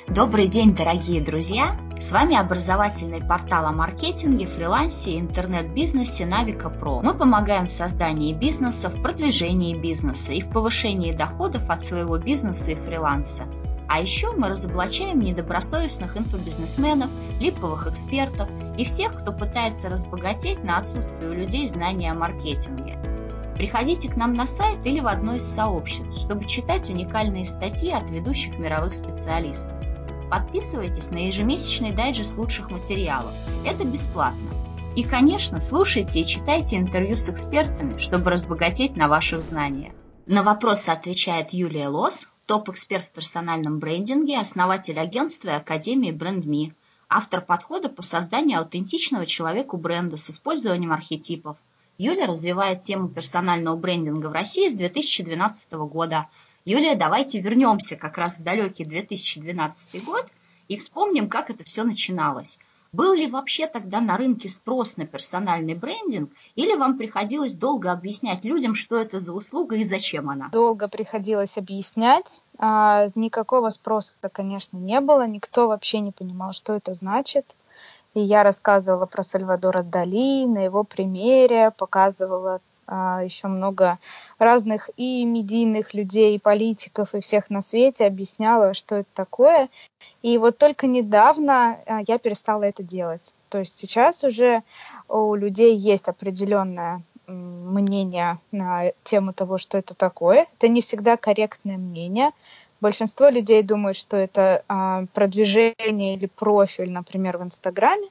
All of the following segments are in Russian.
Добрый день, дорогие друзья! С вами образовательный портал о маркетинге, фрилансе и интернет-бизнесе Navica Pro. Мы помогаем в создании бизнеса, в продвижении бизнеса и в повышении доходов от своего бизнеса и фриланса. А еще мы разоблачаем недобросовестных инфобизнесменов, липовых экспертов и всех, кто пытается разбогатеть на отсутствие у людей знания о маркетинге. Приходите к нам на сайт или в одно из сообществ, чтобы читать уникальные статьи от ведущих мировых специалистов. Подписывайтесь на ежемесячный дайджест лучших материалов. Это бесплатно. И, конечно, слушайте и читайте интервью с экспертами, чтобы разбогатеть на ваших знаниях. На вопросы отвечает Юлия Лос, топ-эксперт в персональном брендинге, основатель агентства и Академии BrandMe, автор подхода по созданию аутентичного человеку бренда с использованием архетипов. Юлия развивает тему персонального брендинга в России с 2012 года. Юлия, давайте вернемся как раз в далекий 2012 год и вспомним, как это все начиналось. Был ли вообще тогда на рынке спрос на персональный брендинг, или вам приходилось долго объяснять людям, что это за услуга и зачем она? Долго приходилось объяснять. Никакого спроса, конечно, не было. Никто вообще не понимал, что это значит. И я рассказывала про Сальвадора Дали, на его примере, показывала еще много разных и медийных людей, и политиков, и всех на свете, объясняла, что это такое. И вот только недавно я перестала это делать. То есть сейчас уже у людей есть определенное мнение на тему того, что это такое. Это не всегда корректное мнение. Большинство людей думают, что это продвижение или профиль, например, в Инстаграме.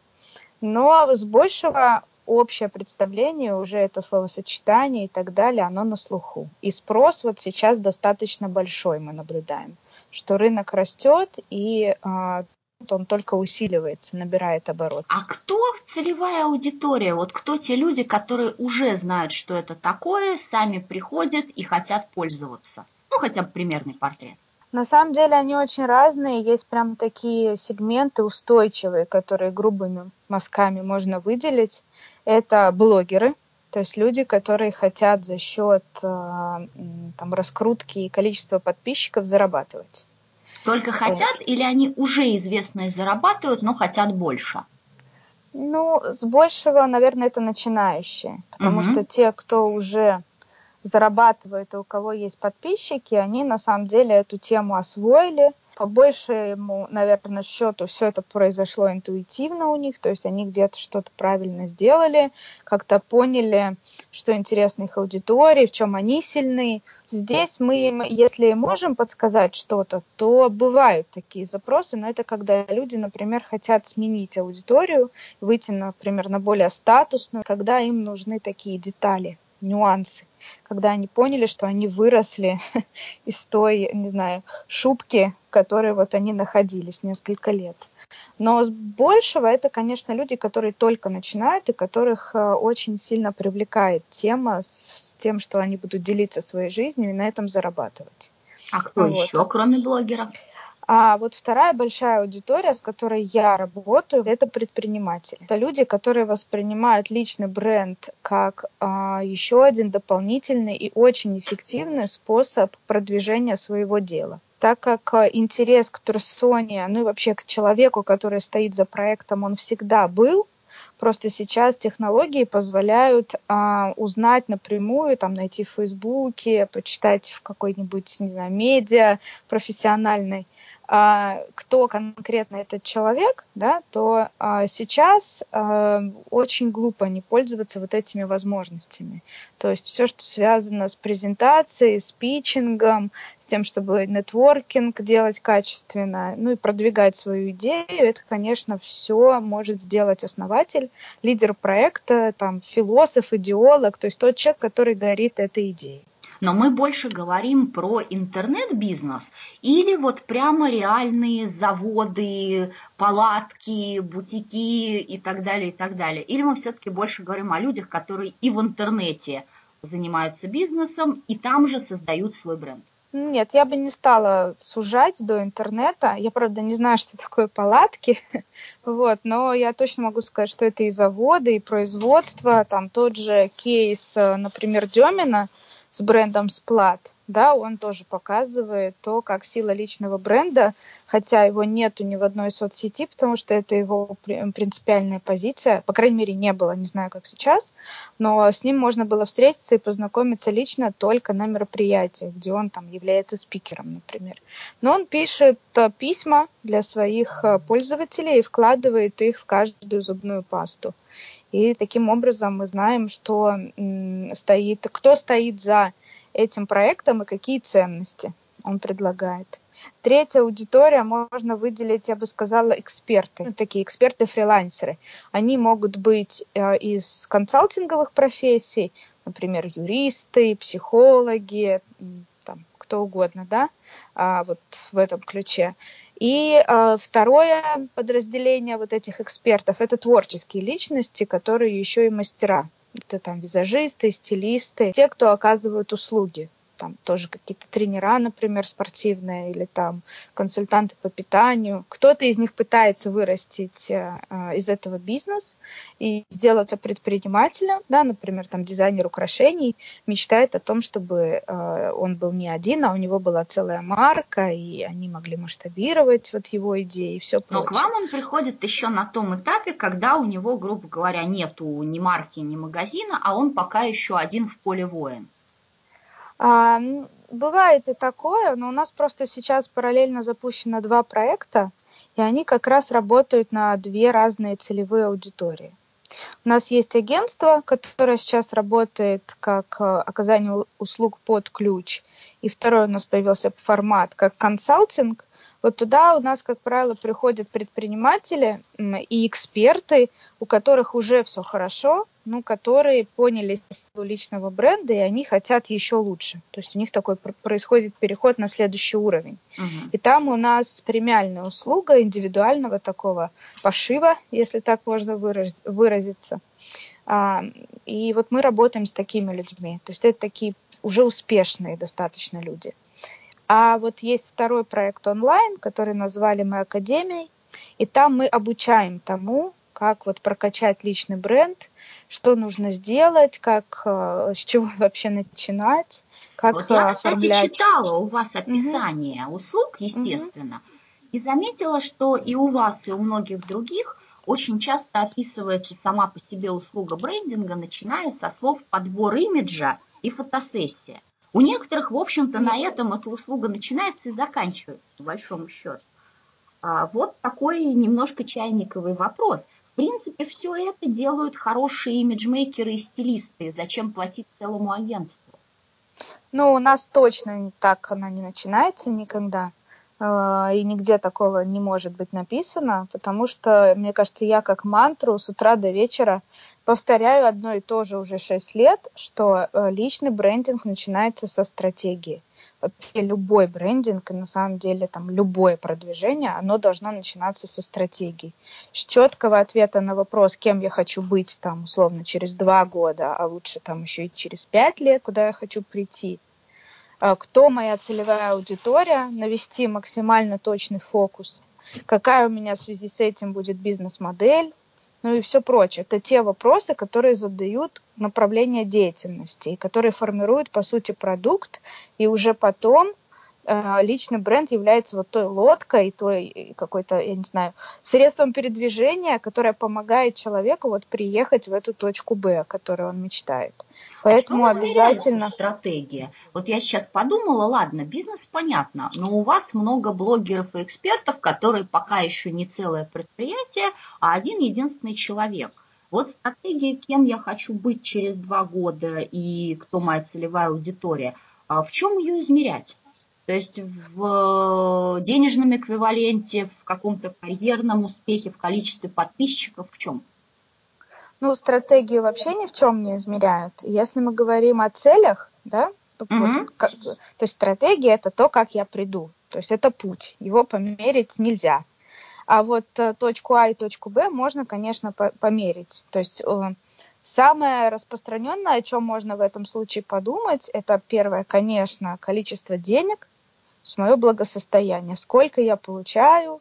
Но с большего общее представление, уже это словосочетание и так далее, оно на слуху. И спрос вот сейчас достаточно большой, мы наблюдаем, что рынок растет, и он только усиливается, набирает оборот. А кто целевая аудитория? Вот кто те люди, которые уже знают, что это такое, сами приходят и хотят пользоваться? Ну, хотя бы примерный портрет. На самом деле они очень разные. Есть прям такие сегменты устойчивые, которые грубыми мазками можно выделить. Это блогеры, то есть люди, которые хотят за счет раскрутки и количества подписчиков зарабатывать. Только хотят или они уже известные зарабатывают, но хотят больше? Ну, с большего, наверное, это начинающие. Потому что те, кто уже зарабатывает и у кого есть подписчики, они на самом деле эту тему освоили. По большему, наверное, счету все это произошло интуитивно у них, то есть они где-то что-то правильно сделали, как-то поняли, что интересно их аудитории, в чем они сильны. Здесь мы, если можем подсказать что-то, то бывают такие запросы, но это когда люди, например, хотят сменить аудиторию, выйти, например, на более статусную, когда им нужны такие детали, нюансы, когда они поняли, что они выросли из той, не знаю, шубки, в которой вот они находились несколько лет. Но с большего это, конечно, люди, которые только начинают и которых очень сильно привлекает тема с тем, что они будут делиться своей жизнью и на этом зарабатывать. А кто еще, кроме блогеров? А вот вторая большая аудитория, с которой я работаю, это предприниматели. Это люди, которые воспринимают личный бренд как еще один дополнительный и очень эффективный способ продвижения своего дела. Так как интерес к персоне, ну и вообще к человеку, который стоит за проектом, он всегда был, просто сейчас технологии позволяют узнать напрямую, найти в Фейсбуке, почитать в какой-нибудь, не знаю, медиа профессиональной, кто конкретно этот человек, да, то сейчас очень глупо не пользоваться вот этими возможностями. То есть все, что связано с презентацией, с питчингом, с тем, чтобы нетворкинг делать качественно, ну и продвигать свою идею, это, конечно, все может сделать основатель, лидер проекта, философ, идеолог, то есть тот человек, который горит этой идеей. Но мы больше говорим про интернет-бизнес или вот прямо реальные заводы, палатки, бутики и так далее, и так далее. Или мы все-таки больше говорим о людях, которые и в интернете занимаются бизнесом, и там же создают свой бренд. Нет, я бы не стала сужать до интернета. Я, правда, не знаю, что такое палатки, но я точно могу сказать, что это и заводы, и производство. Тот же кейс, например, Демина, с брендом Сплат, да, он тоже показывает то, как сила личного бренда, хотя его нету ни в одной соцсети, потому что это его принципиальная позиция, по крайней мере, не было, не знаю, как сейчас, но с ним можно было встретиться и познакомиться лично только на мероприятиях, где он там является спикером, например. Но он пишет письма для своих пользователей и вкладывает их в каждую зубную пасту. И таким образом мы знаем, что кто стоит за этим проектом и какие ценности он предлагает. Третья аудитория можно выделить, я бы сказала, эксперты. Такие эксперты-фрилансеры. Они могут быть из консалтинговых профессий, например, юристы, психологи, там, кто угодно, да, вот в этом ключе. И второе подразделение вот этих экспертов – это творческие личности, которые еще и мастера. Это там визажисты, стилисты, те, кто оказывают услуги. Там тоже какие-то тренера, например, спортивные, или там консультанты по питанию. Кто-то из них пытается вырастить из этого бизнес и сделаться предпринимателем, да, например, там дизайнер украшений мечтает о том, чтобы он был не один, а у него была целая марка, и они могли масштабировать вот его идеи и все прочее. Но к вам он приходит еще на том этапе, когда у него, грубо говоря, нету ни марки, ни магазина, а он пока еще один в поле воин. Бывает и такое, но у нас просто сейчас параллельно запущено 2 проекта, и они как раз работают на 2 разные целевые аудитории. У нас есть агентство, которое сейчас работает как оказание услуг под ключ, и второй у нас появился формат как консалтинг. Вот туда у нас, как правило, приходят предприниматели и эксперты, у которых уже все хорошо, но которые поняли силу личного бренда, и они хотят еще лучше. То есть у них такой происходит переход на следующий уровень. И там у нас премиальная услуга индивидуального такого пошива, если так можно выразиться. И вот мы работаем с такими людьми. То есть это такие уже успешные достаточно люди. А вот есть второй проект онлайн, который назвали мы Академией, и там мы обучаем тому, как вот прокачать личный бренд, что нужно сделать, с чего вообще начинать, как вот я, кстати, оформлять. читала у вас описание услуг, естественно, и заметила, что и у вас, и у многих других очень часто описывается сама по себе услуга брендинга, начиная со слов подбор имиджа и фотосессия. У некоторых, в общем-то, на этом эта услуга начинается и заканчивается, по большому счету. Вот такой немножко чайниковый вопрос. В принципе, все это делают хорошие имиджмейкеры и стилисты. Зачем платить целому агентству? Ну, у нас точно так она не начинается никогда. И нигде такого не может быть написано, потому что, мне кажется, я как мантру с утра до вечера повторяю одно и то же уже 6 лет, что личный брендинг начинается со стратегии. Вообще любой брендинг, и на самом деле там любое продвижение, оно должно начинаться со стратегии. С четкого ответа на вопрос, кем я хочу быть там условно через 2 года, а лучше там еще и через 5 лет, куда я хочу прийти. Кто моя целевая аудитория, навести максимально точный фокус, какая у меня в связи с этим будет бизнес-модель, ну и все прочее. Это те вопросы, которые задают направление деятельности, и которые формируют, по сути, продукт, и уже потом личный бренд является вот той лодкой, той какой-то, я не знаю, средством передвижения, которое помогает человеку вот приехать в эту точку Б, о которой он мечтает. Поэтому обязательно стратегия. Вот я сейчас подумала, ладно, бизнес понятно, но у вас много блогеров и экспертов, которые пока еще не целое предприятие, а один единственный человек. Вот стратегия, кем я хочу быть через 2 года и кто моя целевая аудитория, в чем ее измерять? То есть в денежном эквиваленте, в каком-то карьерном успехе, в количестве подписчиков, в чем? Ну, стратегию вообще ни в чем не измеряют. Если мы говорим о целях, да, то есть стратегия – это то, как я приду. То есть это путь, его померить нельзя. А вот точку А и точку Б можно, конечно, померить. То есть самое распространенное, о чем можно в этом случае подумать, это первое, конечно, количество денег, мое благосостояние, сколько я получаю,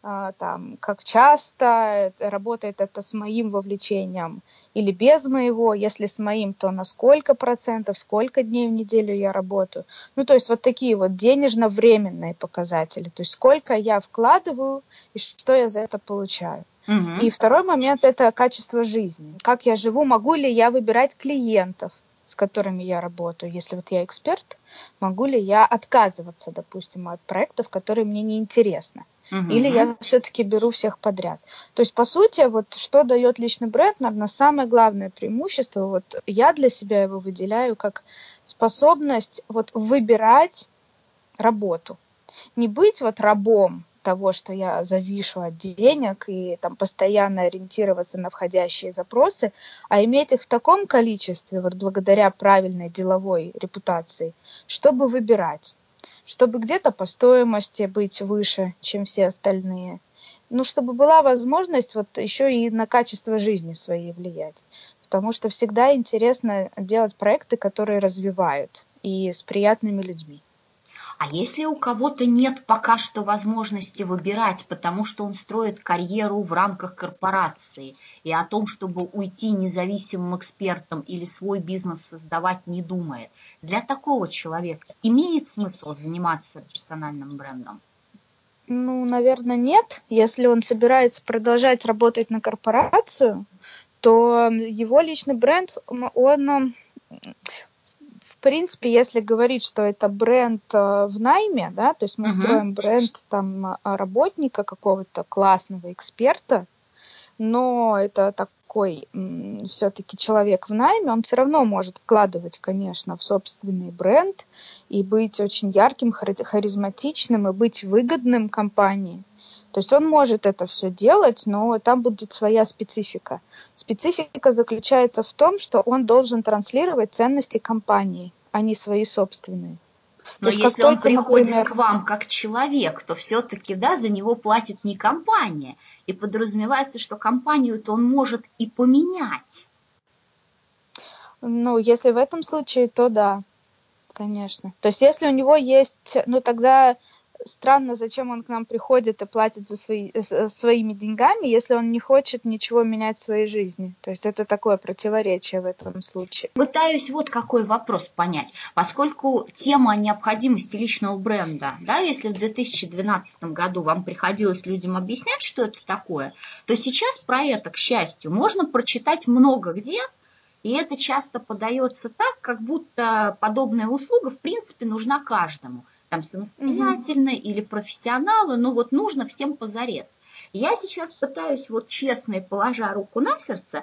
там, как часто, работает это с моим вовлечением или без моего, если с моим, то на сколько процентов, сколько дней в неделю я работаю. Ну, то есть вот такие вот денежно-временные показатели, то есть сколько я вкладываю и что я за это получаю. И второй момент – это качество жизни. Как я живу, могу ли я выбирать клиентов, с которыми я работаю. Если вот я эксперт, могу ли я отказываться, допустим, от проектов, которые мне не интересны. Или я все-таки беру всех подряд. То есть, по сути, вот что дает личный бренд, наверное, самое главное преимущество, вот я для себя его выделяю как способность вот выбирать работу. Не быть вот рабом того, что я завишу от денег и там постоянно ориентироваться на входящие запросы, а иметь их в таком количестве, вот благодаря правильной деловой репутации, чтобы выбирать. Чтобы где-то по стоимости быть выше, чем все остальные. Ну, чтобы была возможность вот еще и на качество жизни своей влиять. Потому что всегда интересно делать проекты, которые развивают и с приятными людьми. А если у кого-то нет пока что возможности выбирать, потому что он строит карьеру в рамках корпорации, и о том, чтобы уйти независимым экспертом или свой бизнес создавать, не думает, для такого человека имеет смысл заниматься персональным брендом? Ну, наверное, нет. Если он собирается продолжать работать на корпорацию, то его личный бренд, он, в принципе, если говорить, что это бренд в найме, да, то есть мы строим бренд там работника какого-то классного эксперта, но это такой все-таки человек в найме, он все равно может вкладывать, конечно, в собственный бренд и быть очень ярким, харизматичным и быть выгодным компании. То есть он может это все делать, но там будет своя специфика. Специфика заключается в том, что он должен транслировать ценности компании, а не свои собственные. Но если он приходит к вам как человек, то все-таки, да, за него платит не компания. И подразумевается, что компанию-то он может и поменять. Ну, если в этом случае, то да, конечно. То есть если у него есть, ну тогда странно, зачем он к нам приходит и платит за своими деньгами, если он не хочет ничего менять в своей жизни. То есть это такое противоречие в этом случае. Пытаюсь вот какой вопрос понять. Поскольку тема о необходимости личного бренда, да, если в 2012 году вам приходилось людям объяснять, что это такое, то сейчас про это, к счастью, можно прочитать много где, и это часто подается так, как будто подобная услуга в принципе нужна каждому. Там самостоятельно или профессионалы, но вот нужно всем позарез. Я сейчас пытаюсь вот честно и положа руку на сердце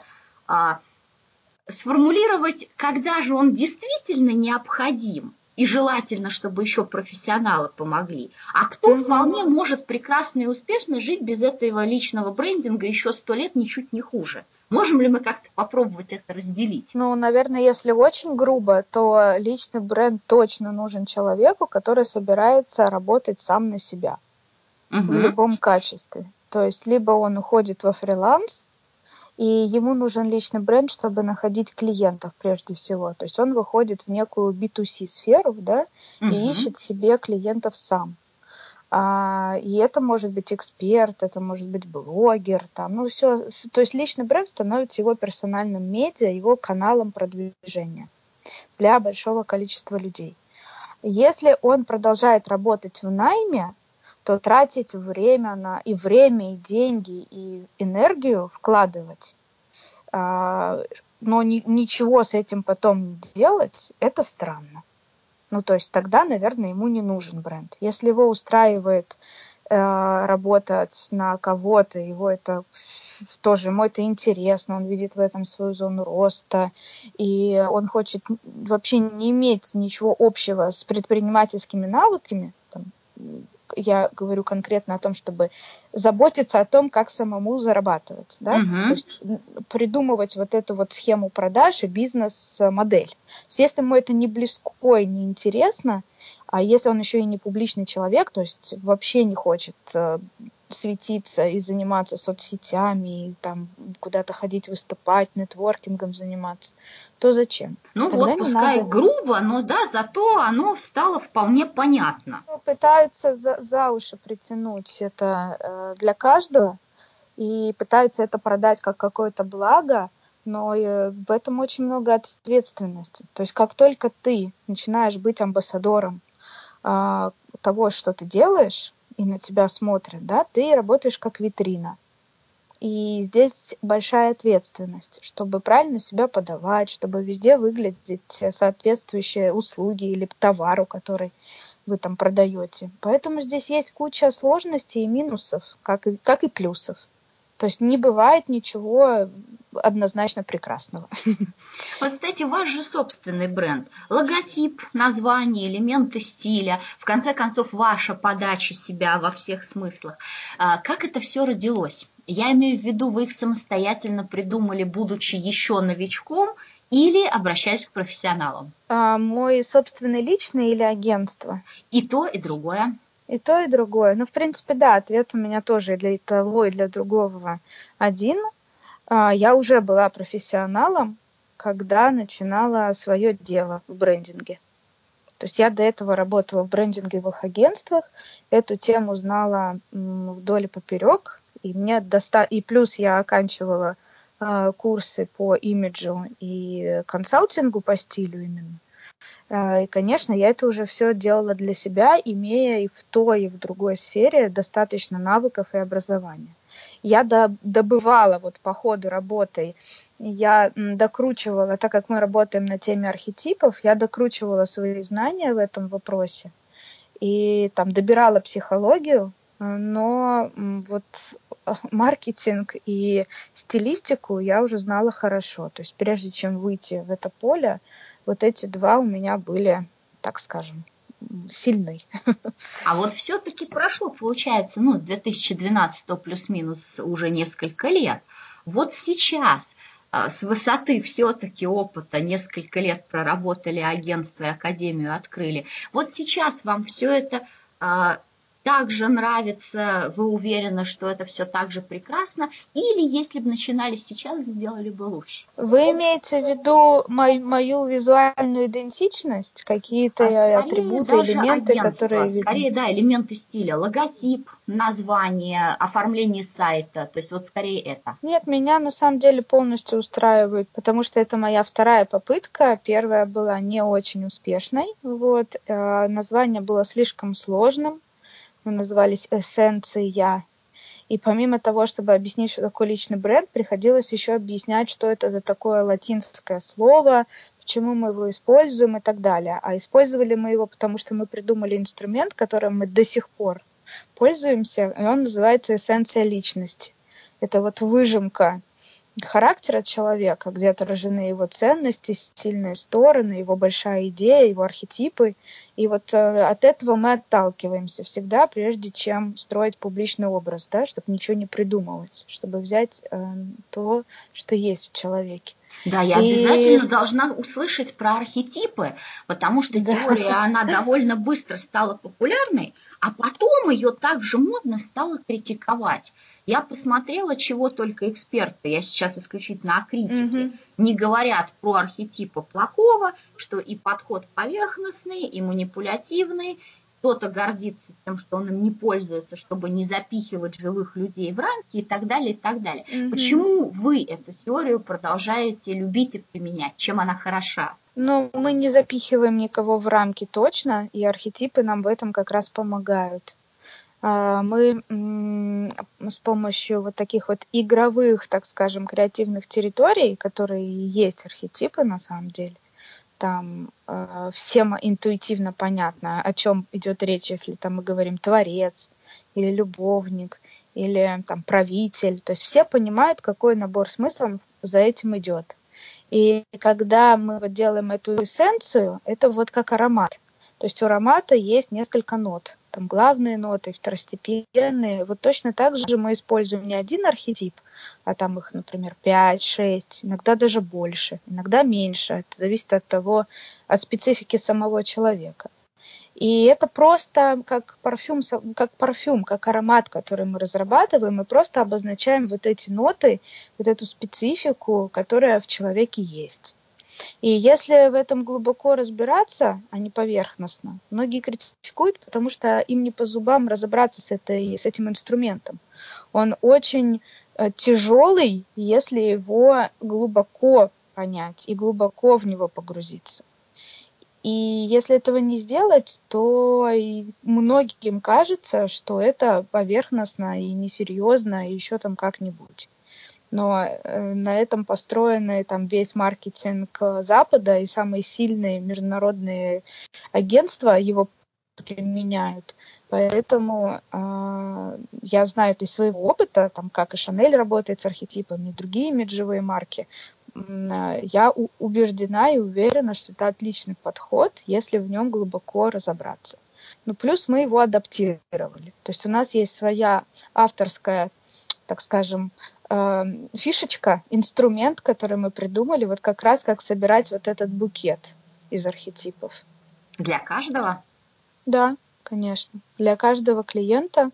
сформулировать, когда же он действительно необходим, и желательно, чтобы еще профессионалы помогли, а кто вполне может прекрасно и успешно жить без этого личного брендинга еще 100 лет ничуть не хуже. Можем ли мы как-то попробовать это разделить? Ну, наверное, если очень грубо, то личный бренд точно нужен человеку, который собирается работать сам на себя в любом качестве. То есть либо он уходит во фриланс, и ему нужен личный бренд, чтобы находить клиентов прежде всего. То есть он выходит в некую B2C-сферу, да, и ищет себе клиентов сам. И это может быть эксперт, это может быть блогер, там, ну все. То есть личный бренд становится его персональным медиа, его каналом продвижения для большого количества людей. Если он продолжает работать в найме, то тратить время, и деньги, и энергию вкладывать, но ничего с этим потом не делать, это странно. Ну, то есть тогда, наверное, ему не нужен бренд. Если его устраивает работать на кого-то, его это тоже, ему это интересно, он видит в этом свою зону роста, и он хочет вообще не иметь ничего общего с предпринимательскими навыками, там, я говорю конкретно о том, чтобы заботиться о том, как самому зарабатывать, да? То есть придумывать вот эту вот схему продаж и бизнес-модель. Если ему это не близко и не интересно, а если он еще и не публичный человек, то есть вообще не хочет светиться и заниматься соцсетями, и там куда-то ходить выступать, нетворкингом заниматься, то зачем? Ну Тогда вот, не пускай надо. грубо, но да, зато оно стало вполне понятно. Пытаются за уши притянуть это для каждого и пытаются это продать как какое-то благо, но в этом очень много ответственности. То есть как только ты начинаешь быть амбассадором того, что ты делаешь, и на тебя смотрят, да, ты работаешь как витрина. И здесь большая ответственность, чтобы правильно себя подавать, чтобы везде выглядеть соответствующие услуги или товару, который вы там продаете. Поэтому здесь есть куча сложностей и минусов, как и плюсов. То есть не бывает ничего однозначно прекрасного. Вот, кстати, ваш же собственный бренд, логотип, название, элементы стиля, в конце концов, ваша подача себя во всех смыслах. Как это все родилось? Я имею в виду, вы их самостоятельно придумали, будучи еще новичком, или обращаясь к профессионалам? Мой собственный личный или агентство? И то, и другое. И то, и другое. Ну, в принципе, да, ответ у меня тоже и для того, и для другого один. Я уже была профессионалом, когда начинала свое дело в брендинге. То есть я до этого работала в брендинговых агентствах, эту тему знала вдоль и поперек, и плюс я оканчивала курсы по имиджу и консалтингу по стилю именно. И, конечно, я это уже все делала для себя, имея и в той, и в другой сфере достаточно навыков и образования. Я добывала вот по ходу работы, я докручивала, так как мы работаем на теме архетипов, я докручивала свои знания в этом вопросе и там добирала психологию, но вот маркетинг и стилистику я уже знала хорошо. То есть прежде чем выйти в это поле, вот эти два у меня были, так скажем, сильны. А вот все-таки прошло, получается, с 2012 плюс-минус уже несколько лет. Вот сейчас с высоты все-таки опыта, несколько лет проработали агентство и академию открыли. Вот сейчас вам все это так же нравится, вы уверены, что это все так же прекрасно, или если бы начинали сейчас, сделали бы лучше? Вы имеете в виду мою визуальную идентичность, какие-то Скорее атрибуты, даже элементы, агентство, которые видны? скорее, да, элементы стиля, логотип, название, оформление сайта, то есть вот скорее это. Нет, меня на самом деле полностью устраивает, потому что это моя вторая попытка. Первая была не очень успешной. Вот. Название было слишком сложным. Мы назывались «Эссенция». И помимо того, чтобы объяснить, что такое личный бренд, приходилось еще объяснять, что это за такое латинское слово, почему мы его используем и так далее. А использовали мы его, потому что мы придумали инструмент, которым мы до сих пор пользуемся, и он называется «Эссенция личности». Это вот выжимка характера человека, где отражены его ценности, сильные стороны, его большая идея, его архетипы. И вот от этого мы отталкиваемся всегда, прежде чем строить публичный образ, да, чтобы ничего не придумывать, чтобы взять то, что есть в человеке. Да, я обязательно должна услышать про архетипы, потому что теория, она довольно быстро стала популярной, а потом ее также модно стало критиковать. Я посмотрела, чего только эксперты, я сейчас исключительно о критике, не говорят про архетипы плохого, что и подход поверхностный, и манипулятивный, кто-то гордится тем, что он им не пользуется, чтобы не запихивать живых людей в рамки и так далее, и так далее. Почему вы эту теорию продолжаете любить и применять? Чем она хороша? Ну, мы не запихиваем никого в рамки точно, и архетипы нам в этом как раз помогают. Мы с помощью вот таких вот игровых, так скажем, креативных территорий, которые есть архетипы на самом деле, там всем интуитивно понятно, о чем идет речь, если там мы говорим творец или любовник или там правитель. То есть все понимают, какой набор смыслов за этим идет. И когда мы вот делаем эту эссенцию, это вот как аромат. То есть у аромата есть несколько нот. Там главные ноты, второстепенные. Вот точно так же мы используем не один архетип, а там их, например, 5, 6, иногда даже больше, иногда меньше. Это зависит от того, от специфики самого человека. И это просто как парфюм, как аромат, который мы разрабатываем, мы просто обозначаем вот эти ноты, вот эту специфику, которая в человеке есть. И если в этом глубоко разбираться, а не поверхностно, многие критикуют, потому что им не по зубам разобраться с этим инструментом. Он очень тяжелый, если его глубоко понять и глубоко в него погрузиться. И если этого не сделать, то и многим кажется, что это поверхностно и несерьезно, и еще там как-нибудь. Но на этом построен там весь маркетинг Запада, и самые сильные международные агентства его применяют. Поэтому я знаю это из своего опыта, там, как и Шанель работает с архетипами, и другие имиджевые марки. Я убеждена и уверена, что это отличный подход, если в нем глубоко разобраться. Ну, плюс мы его адаптировали. То есть у нас есть своя авторская, так скажем, фишечка, инструмент, который мы придумали, вот как раз как собирать вот этот букет из архетипов. Для каждого? Да, конечно. Для каждого клиента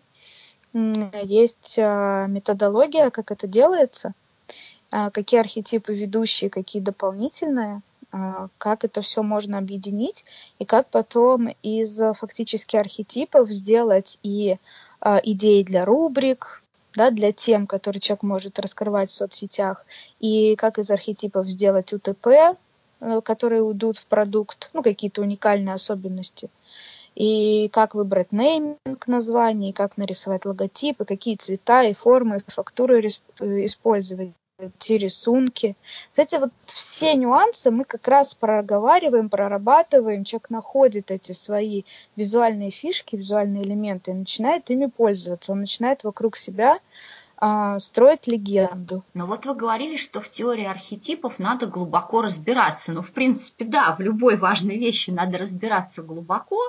есть методология, как это делается, какие архетипы ведущие, какие дополнительные, как это все можно объединить, и как потом из фактически архетипов сделать и идеи для рубрик, да, для тем, которые человек может раскрывать в соцсетях, и как из архетипов сделать УТП, которые уйдут в продукт, ну, какие-то уникальные особенности, и как выбрать нейминг названий, как нарисовать логотипы, какие цвета и формы, фактуры использовать, те рисунки. Эти вот все нюансы мы как раз проговариваем, прорабатываем, человек находит эти свои визуальные фишки, визуальные элементы и начинает ими пользоваться, он начинает вокруг себя строить легенду. Но вот вы говорили, что в теории архетипов надо глубоко разбираться. Ну, в принципе, да, в любой важной вещи надо разбираться глубоко.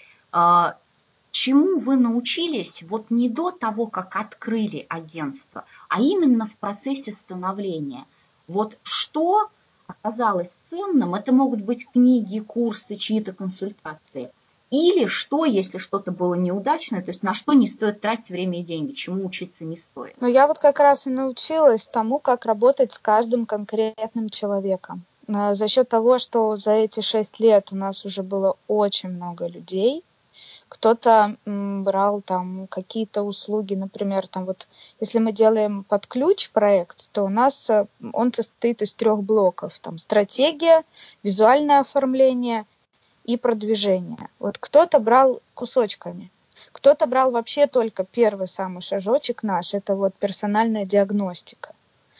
Чему вы научились вот не до того, как открыли агентство, а именно в процессе становления? Вот что оказалось ценным? Это могут быть книги, курсы, чьи-то консультации. Или что, если что-то было неудачное, то есть на что не стоит тратить время и деньги, чему учиться не стоит? Но я вот как раз и научилась тому, как работать с каждым конкретным человеком. За счет того, что за эти 6 лет у нас уже было очень много людей, кто-то брал там какие-то услуги, например, там вот, если мы делаем под ключ проект, то у нас он состоит из 3 блоков. Там стратегия, визуальное оформление и продвижение. Вот кто-то брал кусочками, кто-то брал вообще только первый самый шажочек наш, это вот персональная диагностика.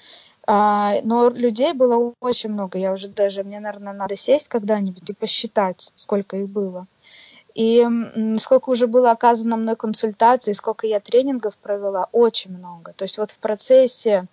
Но людей было очень много, мне, наверное, надо сесть когда-нибудь и посчитать, сколько их было. И сколько уже было оказано мной консультаций, сколько я тренингов провела, очень много. То есть вот в процессе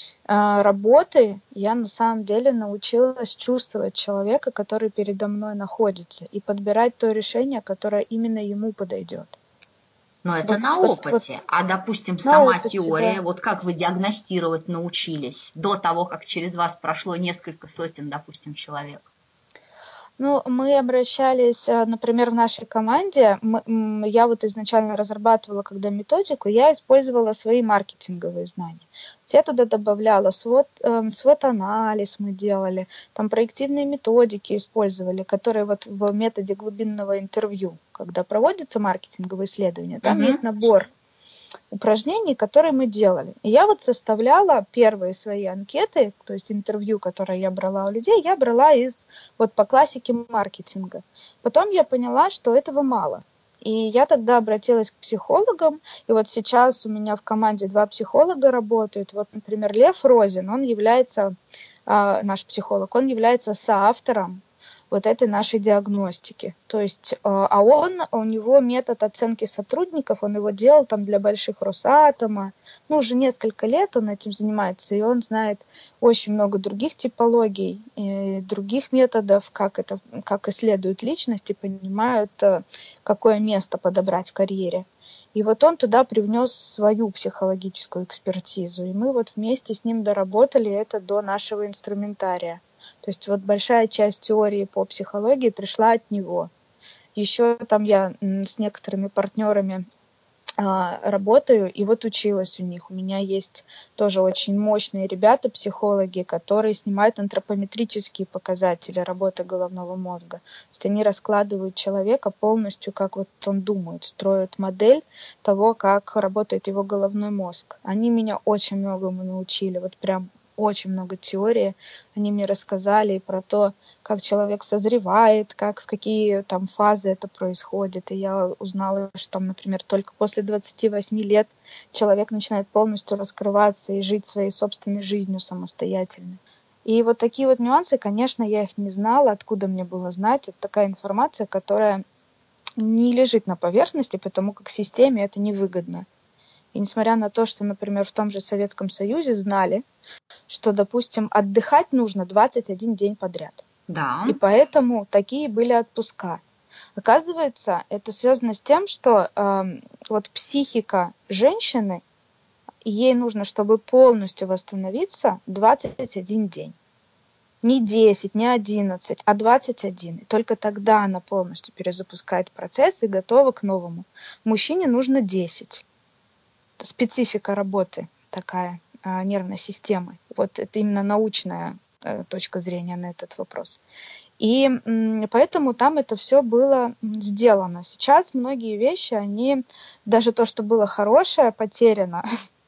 работы я на самом деле научилась чувствовать человека, который передо мной находится, и подбирать то решение, которое именно ему подойдет. Но это на опыте. А, допустим, на сама опыте, теория, да. вот как вы диагностировать научились до того, как через вас прошло несколько сотен, допустим, человек? Ну, мы обращались, например, в нашей команде, я вот изначально разрабатывала, когда методику, я использовала свои маркетинговые знания. Я туда добавляла свод-анализ мы делали, там проективные методики использовали, которые вот в методе глубинного интервью, когда проводится маркетинговое исследование, там есть набор упражнений, которые мы делали. И я вот составляла первые свои анкеты, то есть интервью, которые я брала у людей, я брала по классике маркетинга. Потом я поняла, что этого мало. И я тогда обратилась к психологам, и вот сейчас у меня в команде 2 психолога работают. Вот, например, Лев Розин, он является, наш психолог, он является соавтором вот этой нашей диагностики. То есть, у него метод оценки сотрудников, он его делал там для больших Росатома, уже несколько лет он этим занимается, и он знает очень много других типологий, и других методов, как исследуют личность и понимают, какое место подобрать в карьере. И вот он туда привнес свою психологическую экспертизу, и мы вот вместе с ним доработали это до нашего инструментария. То есть вот большая часть теории по психологии пришла от него. Еще там я с некоторыми партнерами работаю, и вот училась у них. У меня есть тоже очень мощные ребята, психологи, которые снимают антропометрические показатели работы головного мозга. То есть они раскладывают человека полностью, как вот он думает, строят модель того, как работает его головной мозг. Они меня очень многому научили, вот прям очень много теории. Они мне рассказали про то, как человек созревает, как в какие там фазы это происходит. И я узнала, что там, например, только после 28 лет человек начинает полностью раскрываться и жить своей собственной жизнью самостоятельно. И вот такие вот нюансы, конечно, я их не знала, откуда мне было знать. Это такая информация, которая не лежит на поверхности, потому как системе это невыгодно. И несмотря на то, что, например, в том же Советском Союзе знали, что, допустим, отдыхать нужно 21 день подряд. Да. И поэтому такие были отпуска. Оказывается, это связано с тем, что вот психика женщины, ей нужно, чтобы полностью восстановиться, 21 день. Не 10, не 11, а 21. И только тогда она полностью перезапускает процесс и готова к новому. Мужчине нужно 10. Специфика работы такая нервной системы. Вот это именно научная точка зрения на этот вопрос. И поэтому там это все было сделано. Сейчас многие вещи, они, даже то, что было хорошее, потеряно.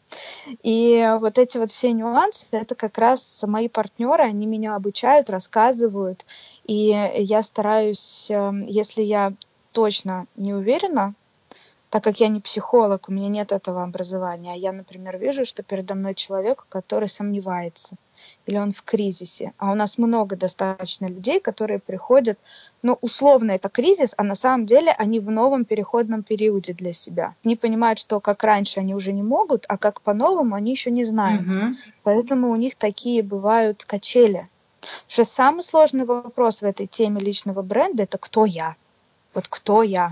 И вот эти вот все нюансы, это как раз мои партнеры, они меня обучают, рассказывают. И я стараюсь, если я точно не уверена, так как я не психолог, у меня нет этого образования, а я, например, вижу, что передо мной человек, который сомневается, или он в кризисе. А у нас много достаточно людей, которые приходят, условно это кризис, а на самом деле они в новом переходном периоде для себя. Они понимают, что как раньше они уже не могут, а как по-новому они еще не знают. Поэтому у них такие бывают качели. Потому что самый сложный вопрос в этой теме личного бренда – это кто я? Вот кто я?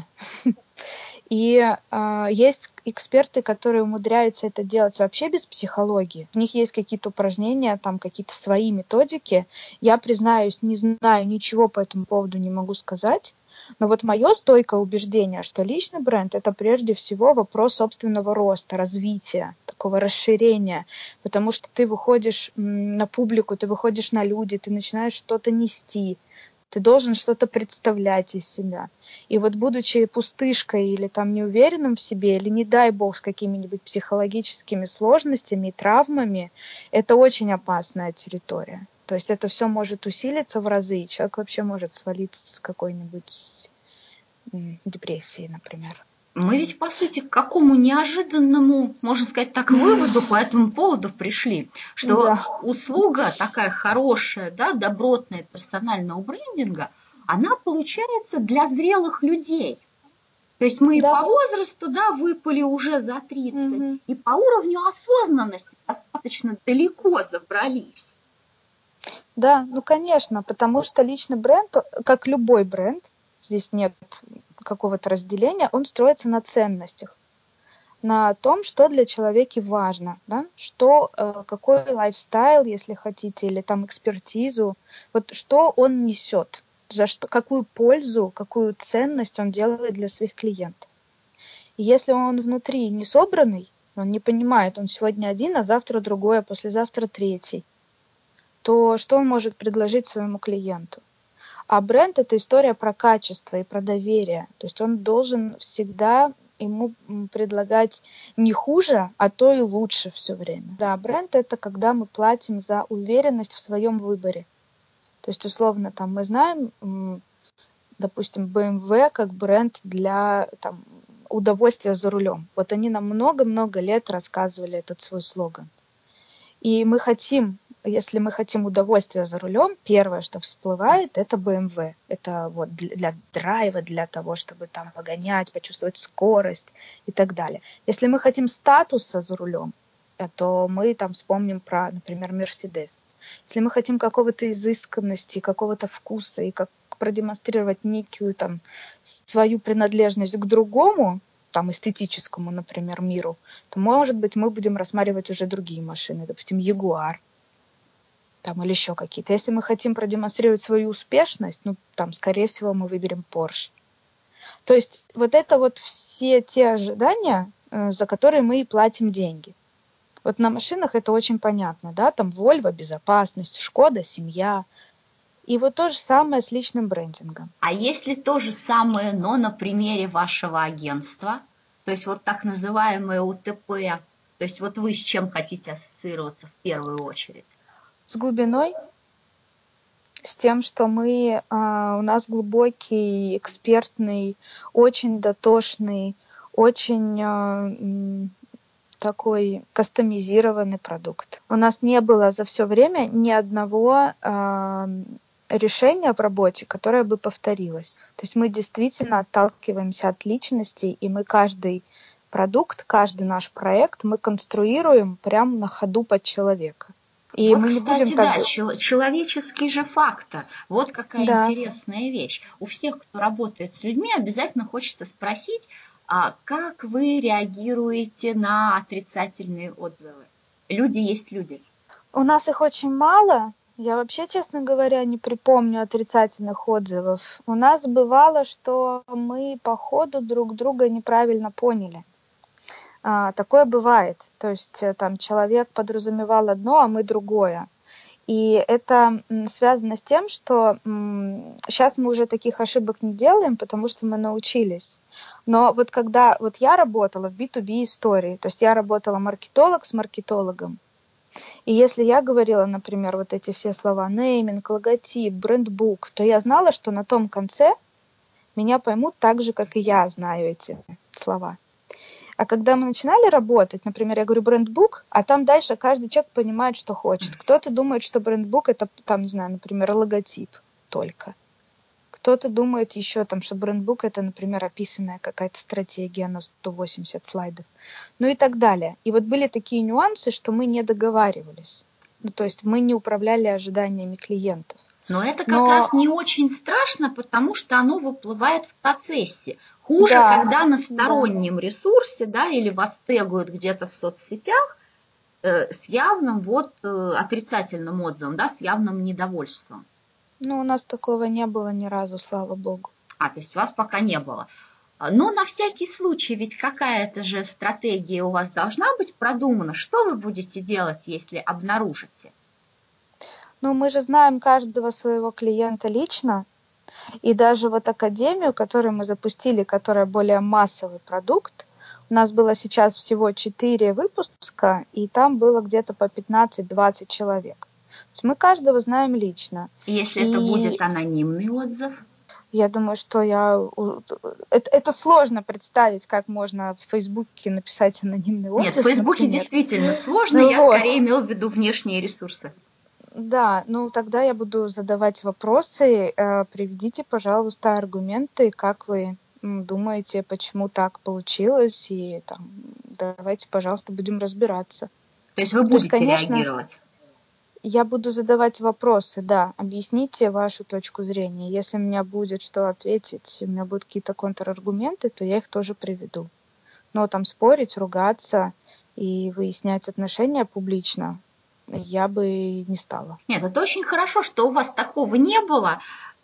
И есть эксперты, которые умудряются это делать вообще без психологии. У них есть какие-то упражнения, там какие-то свои методики. Я, признаюсь, не знаю ничего по этому поводу, не могу сказать. Но вот мое стойкое убеждение, что личный бренд – это прежде всего вопрос собственного роста, развития, такого расширения. Потому что ты выходишь на публику, ты выходишь на люди, ты начинаешь что-то нести. Ты должен что-то представлять из себя. И вот будучи пустышкой или там неуверенным в себе, или не дай бог с какими-нибудь психологическими сложностями и травмами, это очень опасная территория. То есть это все может усилиться в разы, и человек вообще может свалиться с какой-нибудь депрессией, например. Мы ведь, по сути, к какому неожиданному, можно сказать так, выводу по этому поводу пришли, что услуга такая хорошая, да, добротная персонального брендинга, она получается для зрелых людей. То есть мы и по возрасту, да, выпали уже за 30, и по уровню осознанности достаточно далеко забрались. Да, конечно, потому что личный бренд, как любой бренд, здесь нет какого-то разделения, он строится на ценностях, на том, что для человека важно, да? Что, какой лайфстайл, если хотите, или там экспертизу, вот что он несет, за что, какую пользу, какую ценность он делает для своих клиентов. И если он внутри не собранный, он не понимает, он сегодня один, а завтра другой, а послезавтра третий, то что он может предложить своему клиенту? А бренд – это история про качество и про доверие. То есть он должен всегда ему предлагать не хуже, а то и лучше все время. Да, бренд – это когда мы платим за уверенность в своем выборе. То есть, условно, там мы знаем, допустим, BMW как бренд для там, удовольствия за рулем. Вот они нам много-много лет рассказывали этот свой слоган. И мы хотим, если мы хотим удовольствия за рулем, первое, что всплывает, это BMW. Это вот для драйва, для того, чтобы там погонять, почувствовать скорость и так далее. Если мы хотим статуса за рулем, то мы там вспомним про, например, Mercedes. Если мы хотим какого-то изысканности, какого-то вкуса и как продемонстрировать некую там свою принадлежность к другому, там, эстетическому, например, миру, то, может быть, мы будем рассматривать уже другие машины, допустим, Jaguar, там, или еще какие-то. Если мы хотим продемонстрировать свою успешность, там, скорее всего, мы выберем Porsche. То есть вот это вот все те ожидания, за которые мы и платим деньги. Вот на машинах это очень понятно, да, там Volvo — безопасность, Шкода — семья. И вот то же самое с личным брендингом. А если то же самое, но на примере вашего агентства, то есть вот так называемое УТП, то есть вот вы с чем хотите ассоциироваться в первую очередь? С глубиной, с тем, что у нас глубокий, экспертный, очень дотошный, очень такой кастомизированный продукт. У нас не было за все время ни одного решения в работе, которое бы повторилось. То есть мы действительно отталкиваемся от личностей, и мы каждый продукт, каждый наш проект мы конструируем прямо на ходу под человека. И вот, мы не кстати, будем да, человеческий же фактор. Вот какая Да. интересная вещь. У всех, кто работает с людьми, обязательно хочется спросить, а как вы реагируете на отрицательные отзывы? Люди есть люди. У нас их очень мало. Я вообще, честно говоря, не припомню отрицательных отзывов. У нас бывало, что мы по ходу друг друга неправильно поняли. Такое бывает. То есть там человек подразумевал одно, а мы другое. И это связано с тем, что сейчас мы уже таких ошибок не делаем, потому что мы научились. Но вот когда вот я работала в B2B истории, то есть я работала маркетолог с маркетологом, и если я говорила, например, вот эти все слова нейминг, логотип, брендбук, то я знала, что на том конце меня поймут так же, как и я знаю эти слова. А когда мы начинали работать, например, я говорю брендбук, а там дальше каждый человек понимает, что хочет. Кто-то думает, что брендбук — это, там, не знаю, например, логотип только. Кто-то думает еще, там, что брендбук — это, например, описанная какая-то стратегия на 180 слайдов. Ну и так далее. И вот были такие нюансы, что мы не договаривались. Ну, то есть мы не управляли ожиданиями клиентов. Но это как раз не очень страшно, потому что оно выплывает в процессе. Хуже, Да, когда на стороннем ресурсе, да, или вас тегают где-то в соцсетях с явным отрицательным отзывом, да, с явным недовольством. Ну, у нас такого не было ни разу, слава богу. То есть у вас пока не было. Но на всякий случай, ведь какая-то же стратегия у вас должна быть продумана. Что вы будете делать, если обнаружите? Ну, мы же знаем каждого своего клиента лично. И даже вот академию, которую мы запустили, которая более массовый продукт, у нас было сейчас всего 4 выпуска, и там было где-то по 15-20 человек. То есть мы каждого знаем лично. Если это будет анонимный отзыв? Я думаю, что это сложно представить, как можно в Фейсбуке написать анонимный отзыв. Нет, в Фейсбуке например. действительно сложно, я скорее имел в виду внешние ресурсы. Да, ну тогда я буду задавать вопросы. Приведите, пожалуйста, аргументы, как вы думаете, почему так получилось, и там, давайте, пожалуйста, будем разбираться. То есть вы будете реагировать? Я буду задавать вопросы, да, объясните вашу точку зрения. Если у меня будет что ответить, у меня будут какие-то контраргументы, то я их тоже приведу. Но там спорить, ругаться и выяснять отношения публично я бы не стала. Нет, это очень хорошо, что у вас такого не было.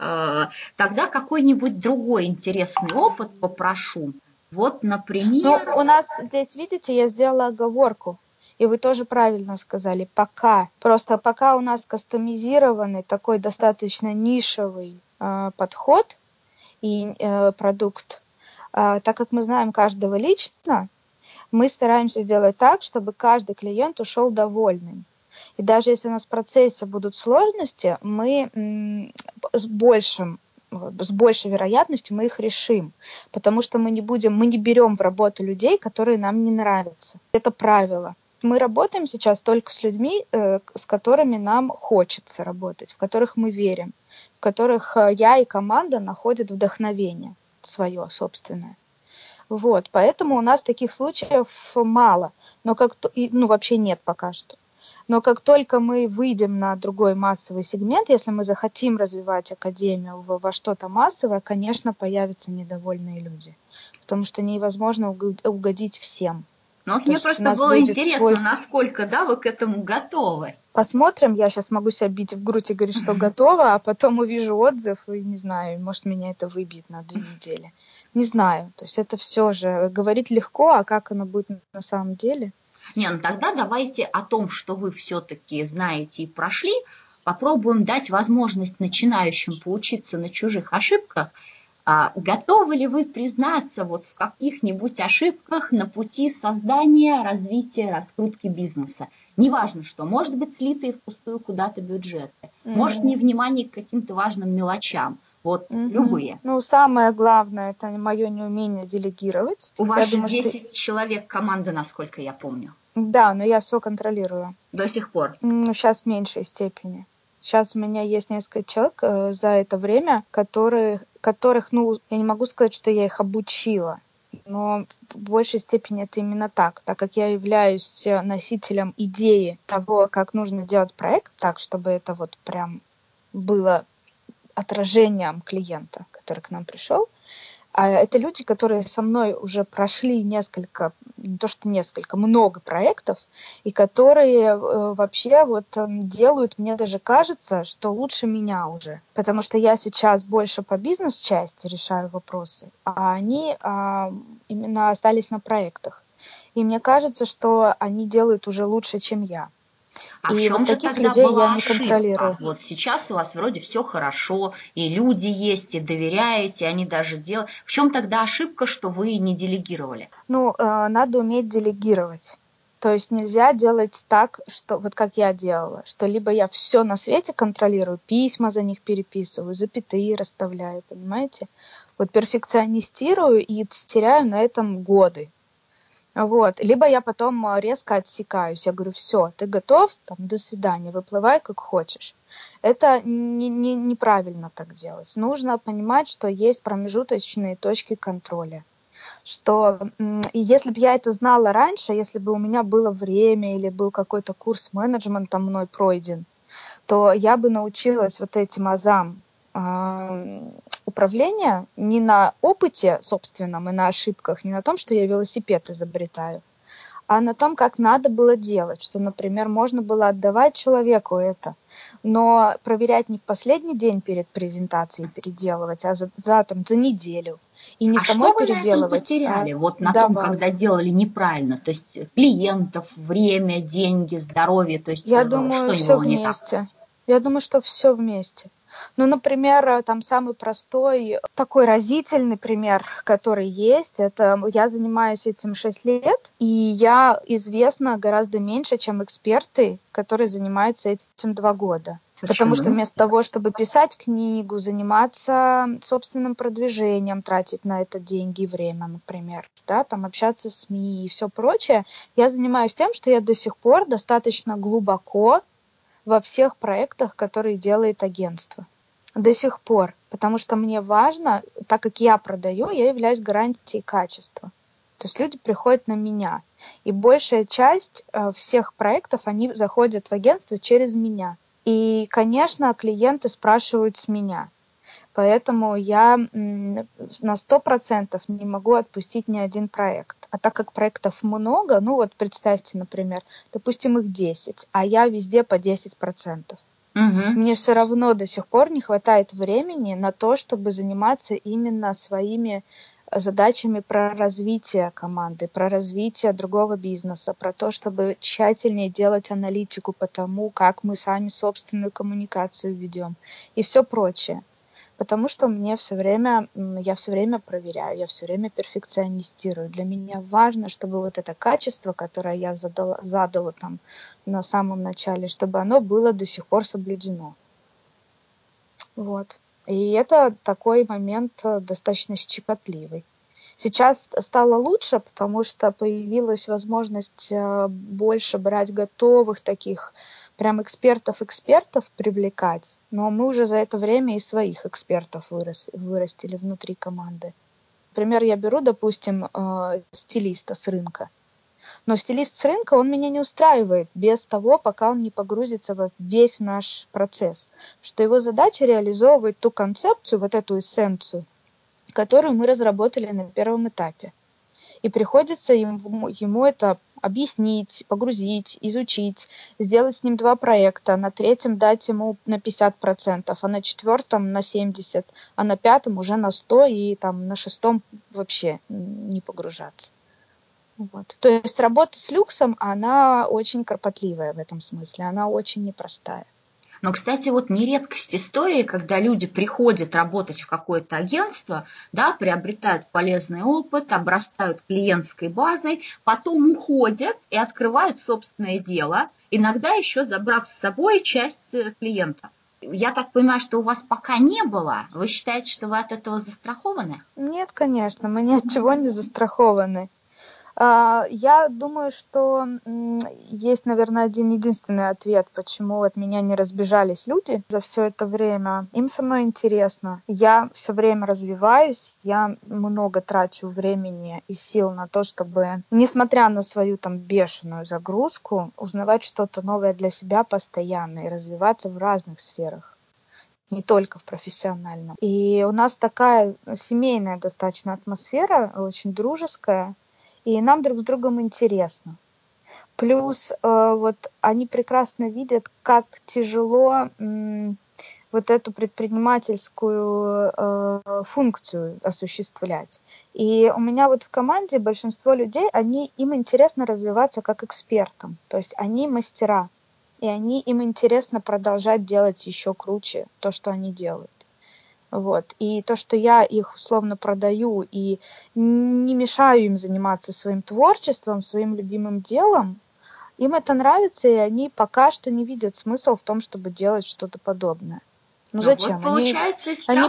Тогда какой-нибудь другой интересный опыт попрошу. Вот, например... Ну, у нас здесь, видите, я сделала оговорку. И вы тоже правильно сказали, пока. Просто пока у нас кастомизированный такой достаточно нишевый подход и продукт, так как мы знаем каждого лично, мы стараемся сделать так, чтобы каждый клиент ушел довольным. И даже если у нас в процессе будут сложности, мы с большей вероятностью мы их решим, потому что мы не берем в работу людей, которые нам не нравятся. Это правило. Мы работаем сейчас только с людьми, с которыми нам хочется работать, в которых мы верим, в которых я и команда находят вдохновение свое собственное. Вот, поэтому у нас таких случаев мало, вообще нет пока что. Но как только мы выйдем на другой массовый сегмент, если мы захотим развивать академию во что-то массовое, конечно, появятся недовольные люди, потому что невозможно угодить всем. Но мне просто было интересно, насколько, вы к этому готовы. Посмотрим, я сейчас могу себя бить в грудь и говорить, что готова, а потом увижу отзыв и не знаю, может, меня это выбьет на 2 недели. Не знаю, то есть это все же говорить легко, а как оно будет на самом деле? Не, ну тогда давайте о том, что вы все-таки знаете и прошли, попробуем дать возможность начинающим поучиться на чужих ошибках. Готовы ли вы признаться вот в каких-нибудь ошибках на пути создания, развития, раскрутки бизнеса? Неважно что, может быть, слитые впустую куда-то бюджеты, может, невнимание к каким-то важным мелочам, вот любые. Ну, самое главное, это мое неумение делегировать. У вас Я же думаю, 10 человек команды, насколько я помню. Да, но я все контролирую. До сих пор? Сейчас в меньшей степени. Сейчас у меня есть несколько человек за это время, которых, ну, я не могу сказать, что я их обучила, но в большей степени это именно так как я являюсь носителем идеи того, как нужно делать проект так, чтобы это вот прям было отражением клиента, который к нам пришел. А это люди, которые со мной уже прошли много проектов, и которые вообще вот делают, мне даже кажется, что лучше меня уже. Потому что я сейчас больше по бизнес-части решаю вопросы, а они именно остались на проектах. И мне кажется, что они делают уже лучше, чем я. А в И чем вот же таких тогда людей я была не контролирую. ошибка? Вот сейчас у вас вроде все хорошо, и люди есть, и доверяете, они даже делают. В чем тогда ошибка, что вы не делегировали? Надо уметь делегировать. То есть нельзя делать так, что вот как я делала, что либо я все на свете контролирую, письма за них переписываю, запятые расставляю, понимаете? Вот перфекционистирую и теряю на этом годы. Вот. Либо я потом резко отсекаюсь. Я говорю, все, ты готов, там, до свидания, выплывай как хочешь. Это неправильно так делать. Нужно понимать, что есть промежуточные точки контроля. Что и если бы я это знала раньше, если бы у меня было время или был какой-то курс менеджмента мной пройден, то я бы научилась вот этим азам управления не на опыте собственном и на ошибках, не на том, что я велосипед изобретаю, а на том, как надо было делать, что, например, можно было отдавать человеку это, но проверять не в последний день перед презентацией переделывать, а за неделю. И не самой что вы на этом переделывать, потеряли? Вот на том, давать. когда делали неправильно, то есть клиентов, время, деньги, здоровье, то есть Я думаю, что все было не так? вместе. Я думаю, что все вместе. Например, там самый простой, такой разительный пример, который есть, это я занимаюсь этим 6 лет, и я известна гораздо меньше, чем эксперты, которые занимаются этим 2 года. Потому что вместо того, чтобы писать книгу, заниматься собственным продвижением, тратить на это деньги и время, например, да, там общаться с СМИ и все прочее, я занимаюсь тем, что я до сих пор достаточно глубоко во всех проектах, которые делает агентство. До сих пор. Потому что мне важно, так как я продаю, я являюсь гарантией качества. То есть люди приходят на меня. И большая часть всех проектов, они заходят в агентство через меня. И, конечно, клиенты спрашивают с меня. Поэтому я на 100% не могу отпустить ни один проект. А так как проектов много, представьте, например, допустим, их 10, а я везде по 10%. Мне все равно до сих пор не хватает времени на то, чтобы заниматься именно своими задачами про развитие команды, про развитие другого бизнеса, про то, чтобы тщательнее делать аналитику по тому, как мы сами собственную коммуникацию ведем и все прочее. Потому что я все время проверяю, я все время перфекционистирую. Для меня важно, чтобы вот это качество, которое я задала там на самом начале, чтобы оно было до сих пор соблюдено. Вот. И это такой момент достаточно щекотливый. Сейчас стало лучше, потому что появилась возможность больше брать готовых таких прям экспертов привлекать, но мы уже за это время и своих экспертов вырастили внутри команды. Например, я беру, допустим, стилиста с рынка, но стилист с рынка, он меня не устраивает без того, пока он не погрузится в весь наш процесс, что его задача реализовывать ту концепцию, вот эту эссенцию, которую мы разработали на первом этапе. И приходится ему это объяснить, погрузить, изучить, сделать с ним 2 проекта, на третьем дать ему на 50%, а на четвертом на 70%, а на пятом уже на 100%, и там на шестом вообще не погружаться. Вот. То есть работа с люксом, она очень кропотливая в этом смысле, она очень непростая. Но, кстати, вот не редкость истории, когда люди приходят работать в какое-то агентство, да, приобретают полезный опыт, обрастают клиентской базой, потом уходят и открывают собственное дело, иногда еще забрав с собой часть клиента. Я так понимаю, что у вас пока не было. Вы считаете, что вы от этого застрахованы? Нет, конечно, мы ни от чего не застрахованы. Я думаю, что есть, наверное, один единственный ответ, почему от меня не разбежались люди за все это время. Им со мной интересно. Я все время развиваюсь, я много трачу времени и сил на то, чтобы, несмотря на свою там бешеную загрузку, узнавать что-то новое для себя постоянно и развиваться в разных сферах, не только в профессиональном. И у нас такая семейная достаточно атмосфера, очень дружеская, и нам друг с другом интересно. Плюс вот они прекрасно видят, как тяжело вот эту предпринимательскую функцию осуществлять. И у меня вот в команде большинство людей, им интересно развиваться как экспертам. То есть они мастера, и им интересно продолжать делать еще круче то, что они делают. Вот. И то, что я их условно продаю и не мешаю им заниматься своим творчеством, своим любимым делом, им это нравится, и они пока что не видят смысла в том, чтобы делать что-то подобное. Ну зачем? Вот получается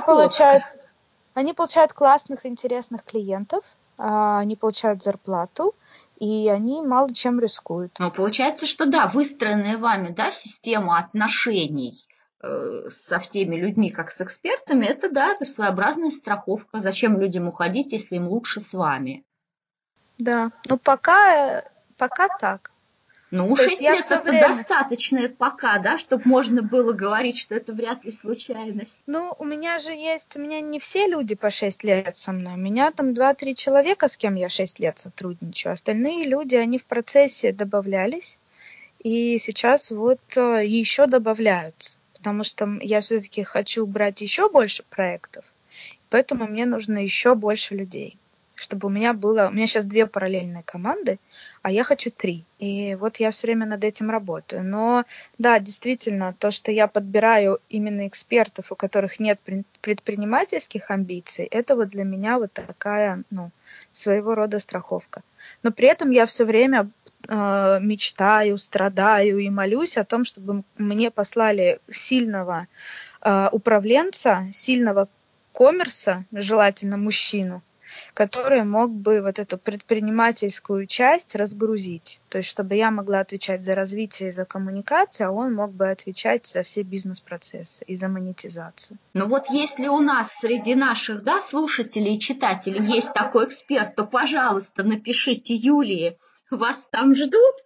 Они получают классных, интересных клиентов, они получают зарплату, и они мало чем рискуют. Но получается, что да, выстроенная вами, да, система отношений со всеми людьми, как с экспертами, это да, это своеобразная страховка. Зачем людям уходить, если им лучше с вами? Да, ну пока так. Ну, 6 лет это достаточно пока, да, чтобы можно было говорить, что это вряд ли случайность. Ну, у меня не все люди по 6 лет со мной. У меня там 2-3 человека, с кем я 6 лет сотрудничаю. Остальные люди, они в процессе добавлялись, и сейчас вот еще добавляются. Потому что я все-таки хочу брать еще больше проектов, поэтому мне нужно еще больше людей. Чтобы у меня сейчас 2 параллельные команды, а я хочу 3. И вот я все время над этим работаю. Но да, действительно, то, что я подбираю именно экспертов, у которых нет предпринимательских амбиций, это вот для меня вот такая, своего рода страховка. Но при этом я все время мечтаю, страдаю и молюсь о том, чтобы мне послали сильного управленца, сильного коммерса, желательно мужчину, который мог бы вот эту предпринимательскую часть разгрузить. То есть, чтобы я могла отвечать за развитие и за коммуникацию, а он мог бы отвечать за все бизнес-процессы и за монетизацию. Ну вот если у нас среди наших, да, слушателей и читателей есть такой эксперт, то, пожалуйста, напишите Юлии, вас там ждут.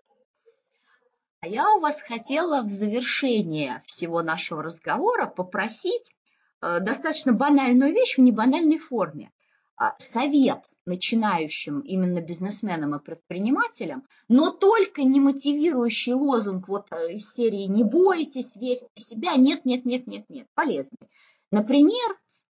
А я у вас хотела в завершение всего нашего разговора попросить достаточно банальную вещь в небанальной форме. Совет начинающим именно бизнесменам и предпринимателям, но только не мотивирующий лозунг вот из серии «не бойтесь, верьте в себя», нет, полезный. Например,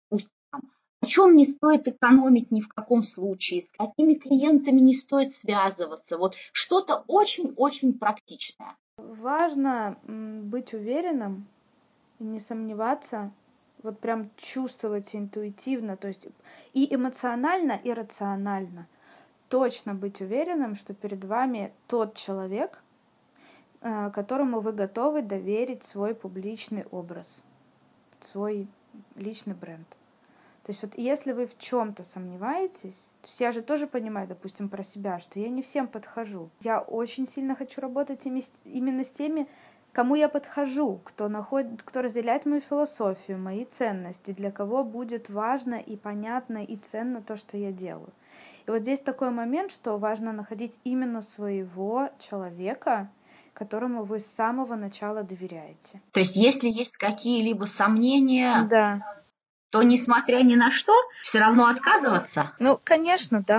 о чем не стоит экономить ни в каком случае, с какими клиентами не стоит связываться, вот что-то очень-очень практичное. Важно быть уверенным и не сомневаться, вот прям чувствовать интуитивно, то есть и эмоционально, и рационально. Точно быть уверенным, что перед вами тот человек, которому вы готовы доверить свой публичный образ, свой личный бренд. То есть вот если вы в чем-то сомневаетесь, то есть я же тоже понимаю, допустим, про себя, что я не всем подхожу. Я очень сильно хочу работать именно с теми, кому я подхожу, кто разделяет мою философию, мои ценности, для кого будет важно и понятно и ценно то, что я делаю. И вот здесь такой момент, что важно находить именно своего человека, которому вы с самого начала доверяете. То есть если есть какие-либо сомнения, да, то, несмотря ни на что, все равно отказываться? Ну, конечно, да.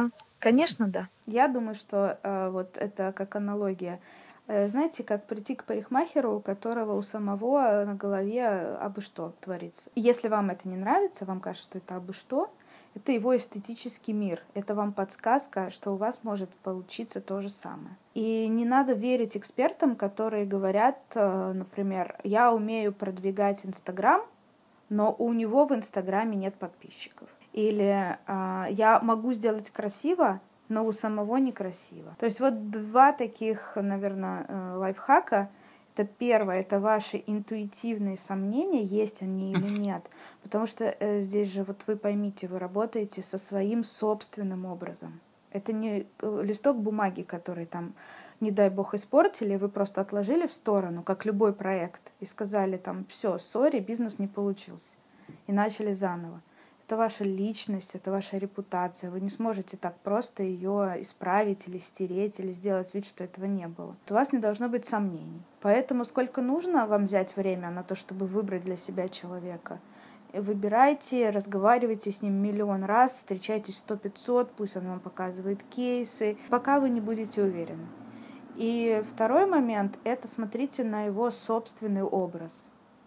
Конечно, да. Я думаю, что вот это как аналогия. Знаете, как прийти к парикмахеру, у которого у самого на голове абы что творится. И если вам это не нравится, вам кажется, что это абы что, это его эстетический мир. Это вам подсказка, что у вас может получиться то же самое. И не надо верить экспертам, которые говорят, например, я умею продвигать Инстаграм, но у него в Инстаграме нет подписчиков. Или я могу сделать красиво, но у самого некрасиво. То есть вот два таких, наверное, лайфхака. Это первое, это ваши интуитивные сомнения, есть они или нет. Потому что здесь же, вот вы поймите, вы работаете со своим собственным образом. Это не листок бумаги, который там, не дай бог, испортили, вы просто отложили в сторону, как любой проект, и сказали там, все, сори, бизнес не получился. И начали заново. Это ваша личность, это ваша репутация. Вы не сможете так просто ее исправить или стереть, или сделать вид, что этого не было. У вас не должно быть сомнений. Поэтому сколько нужно вам взять время на то, чтобы выбрать для себя человека? Выбирайте, разговаривайте с ним миллион раз, встречайтесь 100-500, пусть он вам показывает кейсы, пока вы не будете уверены. И второй момент – это смотрите на его собственный образ.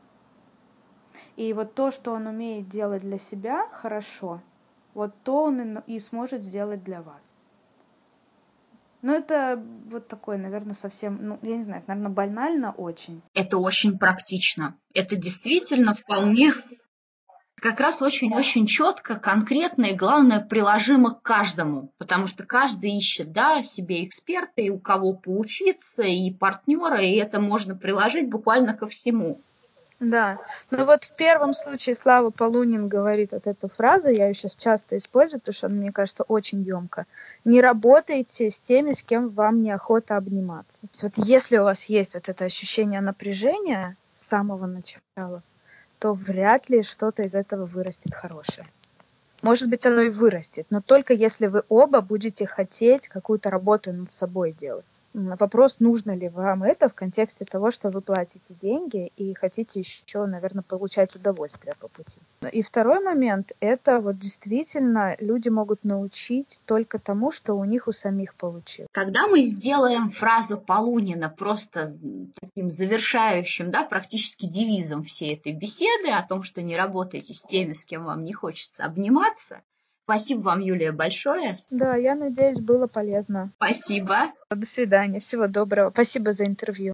И вот то, что он умеет делать для себя хорошо, вот то он и сможет сделать для вас. Но это вот такое, наверное, совсем, я не знаю, это, наверное, банально очень. Это очень практично. Это действительно вполне как раз очень-очень четко, конкретно и, главное, приложимо к каждому, потому что каждый ищет, да, себе эксперта, и у кого поучиться, и партнера, и это можно приложить буквально ко всему. Да, но вот в первом случае Слава Полунин говорит вот эту фразу, я ее сейчас часто использую, потому что она, мне кажется, очень емко. Не работайте с теми, с кем вам неохота обниматься. Вот если у вас есть вот это ощущение напряжения с самого начала, то вряд ли что-то из этого вырастет хорошее. Может быть, оно и вырастет, но только если вы оба будете хотеть какую-то работу над собой делать. Вопрос, нужно ли вам это в контексте того, что вы платите деньги и хотите еще, наверное, получать удовольствие по пути. И второй момент – это вот действительно люди могут научить только тому, что у них у самих получилось. Когда мы сделаем фразу Полунина просто таким завершающим, да, практически девизом всей этой беседы о том, что не работайте с теми, с кем вам не хочется обниматься. Спасибо вам, Юлия, большое. Да, я надеюсь, было полезно. Спасибо. До свидания, всего доброго. Спасибо за интервью.